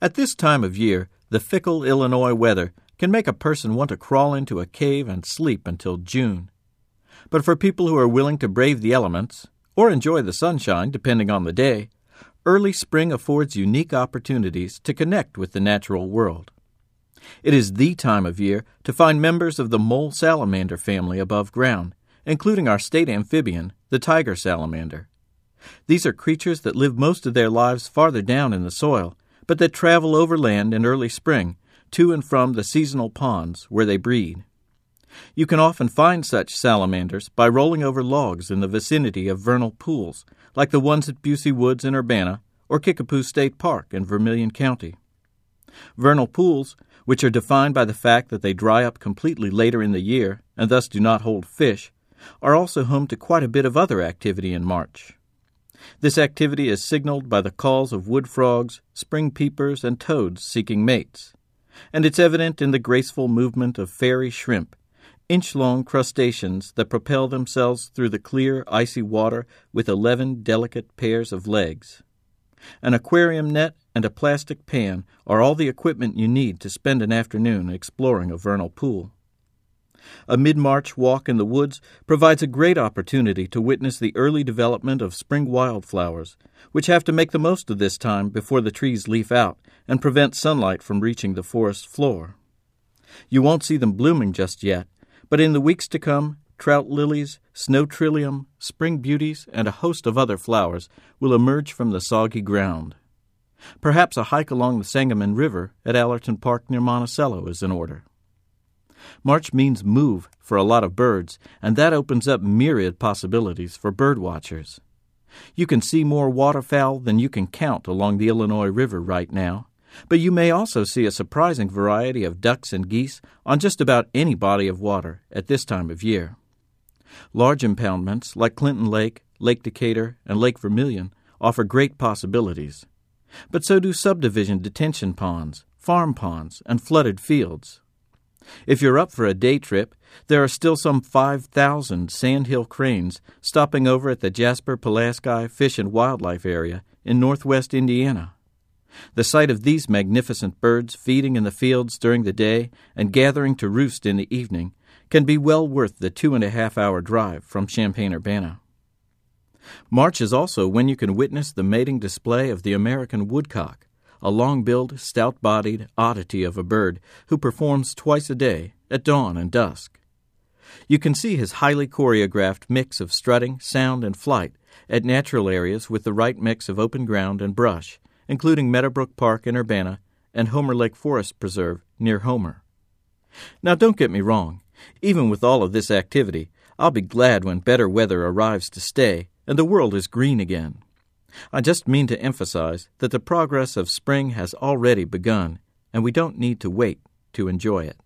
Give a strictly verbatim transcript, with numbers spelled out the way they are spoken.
At this time of year, the fickle Illinois weather can make a person want to crawl into a cave and sleep until June. But for people who are willing to brave the elements, or enjoy the sunshine depending on the day, early spring affords unique opportunities to connect with the natural world. It is the time of year to find members of the mole salamander family above ground, including our state amphibian, the tiger salamander. These are creatures that live most of their lives farther down in the soil, but that travel overland in early spring to and from the seasonal ponds where they breed. You can often find such salamanders by rolling over logs in the vicinity of vernal pools, like the ones at Busey Woods in Urbana or Kickapoo State Park in Vermilion County. Vernal pools, which are defined by the fact that they dry up completely later in the year and thus do not hold fish, are also home to quite a bit of other activity in March. This activity is signaled by the calls of wood frogs, spring peepers, and toads seeking mates, and it's evident in the graceful movement of fairy shrimp, inch-long crustaceans that propel themselves through the clear, icy water with eleven delicate pairs of legs. An aquarium net and a plastic pan are all the equipment you need to spend an afternoon exploring a vernal pool. A mid-March walk in the woods provides a great opportunity to witness the early development of spring wildflowers, which have to make the most of this time before the trees leaf out and prevent sunlight from reaching the forest floor. You won't see them blooming just yet, but in the weeks to come, trout lilies, snow trillium, spring beauties, and a host of other flowers will emerge from the soggy ground. Perhaps a hike along the Sangamon River at Allerton Park near Monticello is in order. March means move for a lot of birds, and that opens up myriad possibilities for bird watchers. You can see more waterfowl than you can count along the Illinois River right now, but you may also see a surprising variety of ducks and geese on just about any body of water at this time of year. Large impoundments like Clinton Lake, Lake Decatur, and Lake Vermilion offer great possibilities, but so do subdivision detention ponds, farm ponds, and flooded fields. If you're up for a day trip, there are still some five thousand sandhill cranes stopping over at the Jasper-Pulaski Fish and Wildlife Area in northwest Indiana. The sight of these magnificent birds feeding in the fields during the day and gathering to roost in the evening can be well worth the two-and-a-half-hour drive from Champaign-Urbana. March is also when you can witness the mating display of the American woodcock, a long-billed, stout-bodied oddity of a bird who performs twice a day, at dawn and dusk. You can see his highly choreographed mix of strutting, sound, and flight at natural areas with the right mix of open ground and brush, including Meadowbrook Park in Urbana and Homer Lake Forest Preserve near Homer. Now, don't get me wrong. Even with all of this activity, I'll be glad when better weather arrives to stay and the world is green again. I just mean to emphasize that the progress of spring has already begun, and we don't need to wait to enjoy it.